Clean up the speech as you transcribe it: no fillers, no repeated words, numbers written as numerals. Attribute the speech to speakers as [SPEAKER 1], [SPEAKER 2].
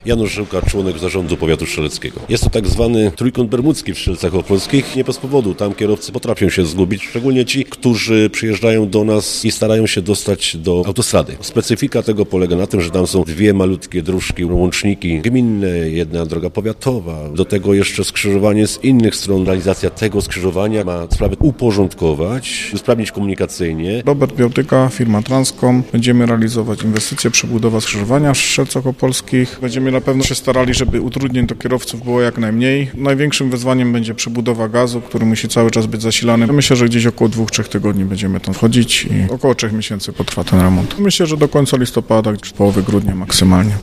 [SPEAKER 1] Janusz Żyłka, członek zarządu powiatu strzeleckiego. Jest to tak zwany trójkąt bermudzki w Strzelcach Opolskich. Nie bez powodu, tam kierowcy potrafią się zgubić, szczególnie ci, którzy przyjeżdżają do nas i starają się dostać do autostrady. Specyfika tego polega na tym, że tam są dwie malutkie dróżki, łączniki gminne, jedna droga powiatowa. Do tego jeszcze skrzyżowanie z innych stron. Realizacja tego skrzyżowania ma sprawę uporządkować, usprawnić komunikacyjnie.
[SPEAKER 2] Robert Białtyka, firma Transcom. Będziemy realizować inwestycje, przebudowa skrzyżowania w Strzelcach Opolskich. Będziemy na pewno się starali, żeby utrudnień do kierowców było jak najmniej. Największym wyzwaniem będzie przebudowa gazu, który musi cały czas być zasilany. Myślę, że gdzieś około 2-3 tygodni będziemy tam wchodzić i około 3 miesięcy potrwa ten remont. Myślę, że do końca listopada, czy połowy grudnia maksymalnie.